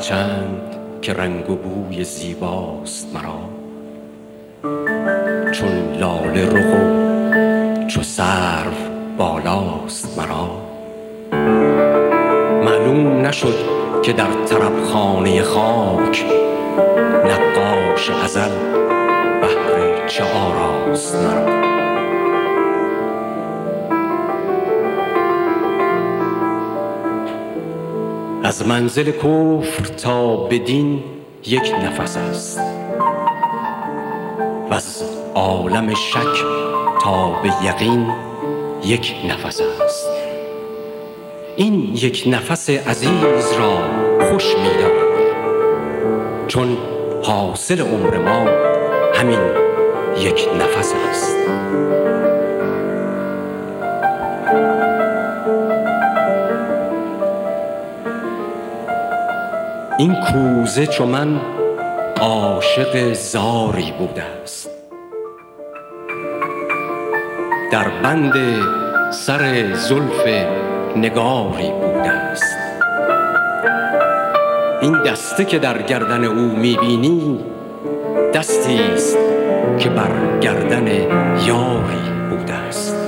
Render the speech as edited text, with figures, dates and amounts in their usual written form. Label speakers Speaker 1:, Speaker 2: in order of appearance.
Speaker 1: هرچند که رنگ و بوی زیباست مرا، چون لاله رخ و چو سرو بالاست مرا. معلوم نشد که در طربخانه خاک نقاش ازل بهر چه آراست مرا. از منزل کفر تا به دین یک نفس است، و از عالم شک تا به یقین یک نفس است. این یک نفس عزیز را خوش می‌دار، چون حاصل عمر ما همین یک نفس است. این کوزه چو من عاشق زاری بوده است، در بند سر زلف نگاری بوده است. این دسته که در گردن او میبینی دستی است که بر گردن یاری بوده است.